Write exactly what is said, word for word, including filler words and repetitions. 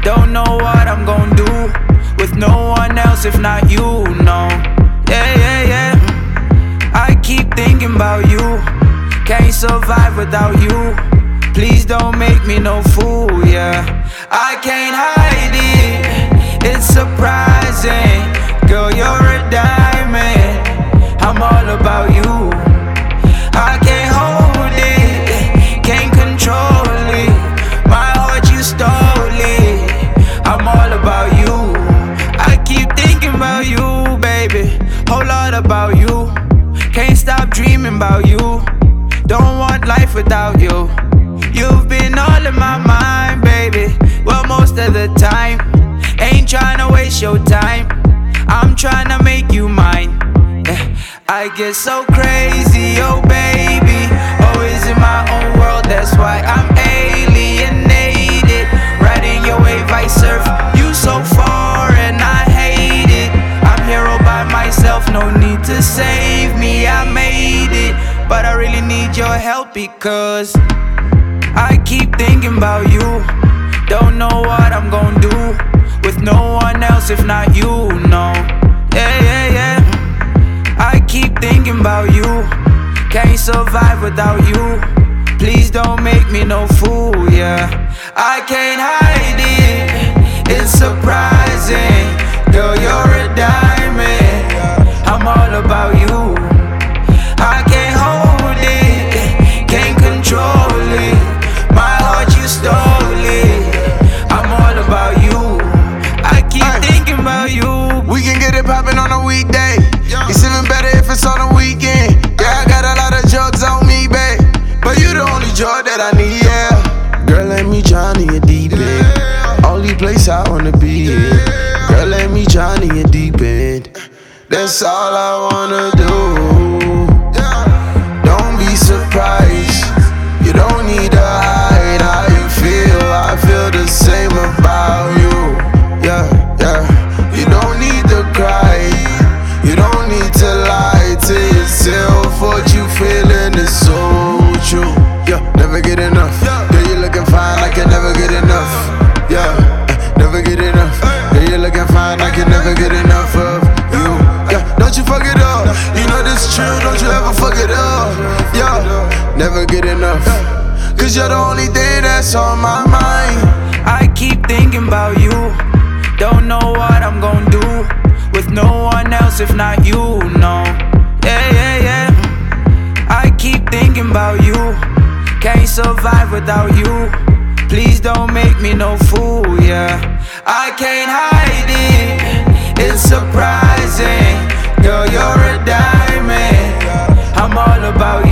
Don't know what I'm gonna do with no one else if not you, no. Yeah, yeah, yeah. I keep thinking about you. Can't survive without you. Please don't make me no fool, yeah. I can't hide it, it's surprising. Girl, you're a diamond, I'm all about you. I can't hold it, can't control it. My heart, you stole it, I'm all about you. I keep thinking about you, baby, whole lot about you. Can't stop dreaming about you. Don't want life without you. You've been all in my mind, baby, well, most of the time. Ain't tryna waste your time, I'm tryna make you mine. Yeah. I get so crazy, oh baby, always in my own world, that's why I'm alienated. Riding your wave, I surf, you so far and I hate it. I'm here all by myself, no need to save me, I made it. But I really need your help because I keep thinking about you. Don't know what I'm gonna do with no one else if not you, no. Yeah, yeah, yeah. I keep thinking about you. Can't survive without you. Please don't make me no fool, yeah. I can't hide it, it's surprising. Girl, you're a diamond, I'm all about you. I can't hold it, can't control it. My heart, you stole it, I'm all about you. I keep Ay. thinking about you. We can get it poppin' on a weekday. It's even better if it's on a weekend. Yeah, I got a lot of drugs on me, babe, but you the only drug that I need, yeah. Girl, let me drown in your deep end. Only place I wanna be in. Girl, let me drown in your deep end. That's all I wanna do. Don't be surprised, you don't need to hide how you feel. I feel the same about you, yeah, yeah. You don't need to cry, you don't need to lie to yourself. What you feeling is so true, yeah. Never get enough, girl, you looking fine, I can never get enough, yeah. Never get enough, girl, you looking fine, I can never get enough of you, yeah. Don't you fuck it up, you know this is true, don't you ever fuck it up, yeah. Never get enough, cause you're the only thing that's on my mind. I keep thinking about you. Don't know what I'm gonna do with no one else if not you, no. Yeah, yeah, yeah. I keep thinking about you. Can't survive without you. Please don't make me no fool, yeah. I can't hide it, it's surprising. Girl, you're a diamond, I'm all about